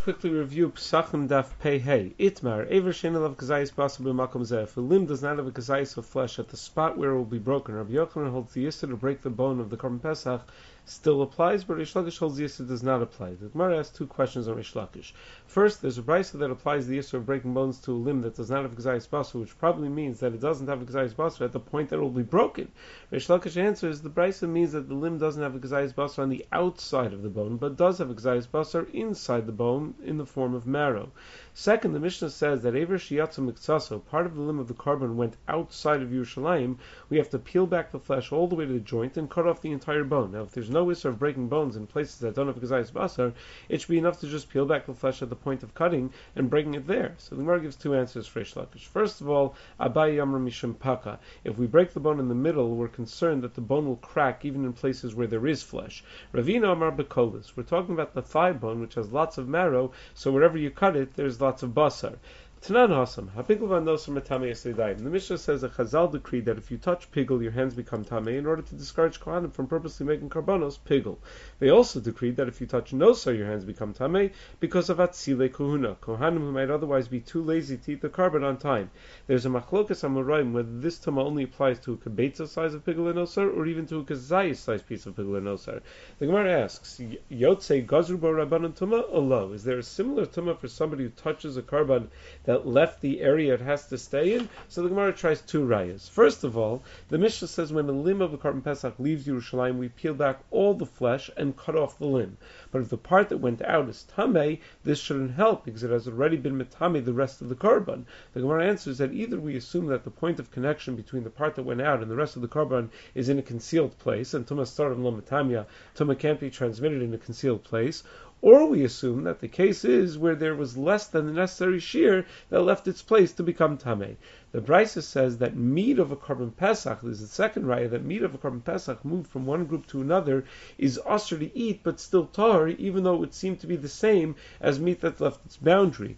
quickly review Psachim Daf Pei Hey. Itmar, Ever Shenel of Kazayis Basu B'Makom Zeh. If a limb does not have a Kazayis of flesh at the spot where it will be broken, Rabbi Yochanan holds the Yisr to break the bone of the Korban Pesach still applies, but Rish Lakish holds the Yisr does not apply. The Gemara asks two questions on Rish Lakish. First, there's a brisa that applies the Yisr of breaking bones to a limb that does not have Kazayis Basu, which probably means that it doesn't have a Kazayis Basu at the point that it will be broken. Rish Lakish answers, the brisa means that the limb doesn't have a Kazayis Basu on the outside of the bone, but does have a Kazayis Basu inside the bone in the form of marrow. Second, the Mishnah says that Ever Shiyatzu Miksaso, part of the limb of the korban went outside of Yerushalayim, we have to peel back the flesh all the way to the joint and cut off the entire bone. Now, if there's no issue of breaking bones in places that don't have Kazayis Basar, it should be enough to just peel back the flesh at the point of cutting and breaking it there. So the Gemara gives two answers for Rish Lakish. First of all, Abaye Yamar Mishum Paka. If we break the bone in the middle, we're concerned that the bone will crack even in places where there is flesh. Ravina Amar Bekolis. We're talking about the thigh bone, which has lots of marrow, so wherever you cut it, there's lots of basar. Tanan Hasam, Hapigul Nosam Matame Yasledaim. The Mishnah says a Chazal decreed that if you touch pigul, your hands become tamei in order to discourage Kohanim from purposely making karbanos pigul. They also decreed that if you touch nosar, your hands become tamei because of atzile kohuna, Kohanim who might otherwise be too lazy to eat the karban on time. There's a machlokas amoraim whether this tama only applies to a kibetza size of pigul and nosar or even to a kazayis size piece of pigul and nosar. The Gemara asks, Yotze gazru bo rabbanon tuma or lo? Is there a similar tuma for somebody who touches a karban that left the area it has to stay in? So the Gemara tries two rayas. First of all, the Mishnah says when the limb of a Korban Pesach leaves Yerushalayim, we peel back all the flesh and cut off the limb. But if the part that went out is tamei, this shouldn't help because it has already been metame the rest of the korban. The Gemara answers that either we assume that the point of connection between the part that went out and the rest of the korban is in a concealed place, and tuma started lo metamia, tuma can't be transmitted in a concealed place, or we assume that the case is where there was less than the necessary shear that left its place to become tamei. The Brisa says that meat of a Korban Pesach, there's the second raya, that meat of a Korban Pesach moved from one group to another is usher to eat, but still tahor, even though it would seem to be the same as meat that left its boundary.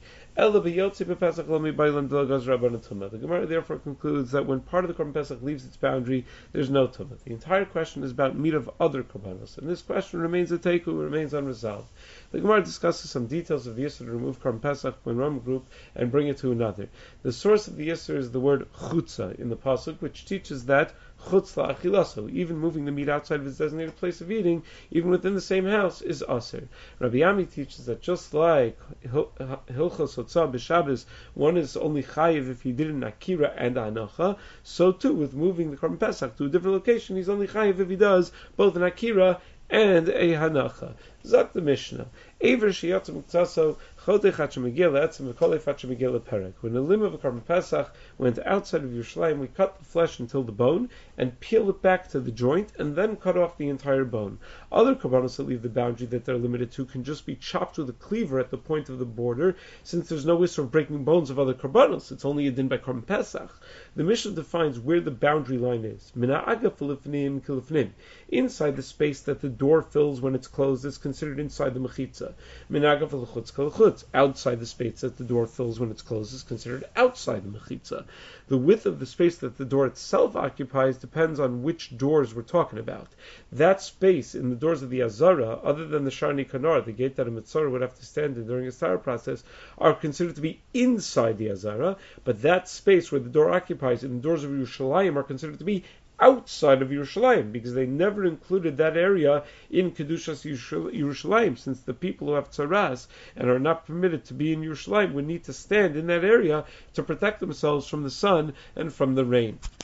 The Gemara therefore concludes that when part of the Korban Pesach leaves its boundary, there's no tumah. The entire question is about meat of other korbanos, and this question remains a teiku, remains unresolved. The Gemara discusses some details of the Yisr to remove Korban Pesach from one group and bring it to another. The source of the Yisr is the word chutza in the pasuk, which teaches that chutz la'achilaso, even moving the meat outside of its designated place of eating, even within the same house, is aser. Rabbi Yami teaches that just like hilchos hotzah b'Shabbos, one is only chayiv if he did an akira and anacha, so too with moving the Korban Pesach to a different location, he's only chayiv if he does both an akira and a hanacha. Zak the Mishnah. Ever sheyatzu miktaso chodech hachemegil etzem v'kolei hachemegil perek. When the limb of a Korban Pesach went outside of Yerushalayim, we cut the flesh until the bone and peel it back to the joint and then cut off the entire bone. Other korbanos that leave the boundary that they're limited to can just be chopped with a cleaver at the point of the border, since there's no issue of breaking bones of other korbanos. It's only a din by Korban Pesach. The Mishnah defines where the boundary line is. Mina'aga filifnim kilifnim. Inside the space that the door fills when it's closed is considered inside the mechitza. Mina'aga filachutz kalachutz. Outside the space that the door fills when it's closed is considered outside the mechitza. The width of the space that the door itself occupies depends on which doors we're talking about. That space in the doors of the Azara, other than the Sharni Kanar, the gate that a Mitzvah would have to stand in during a Sarah process, are considered to be inside the Azara, but that space where the door occupies in the doors of Yerushalayim are considered to be outside of Yerushalayim, because they never included that area in Kedushas Yerushalayim, since the people who have tzaras and are not permitted to be in Yerushalayim would need to stand in that area to protect themselves from the sun and from the rain.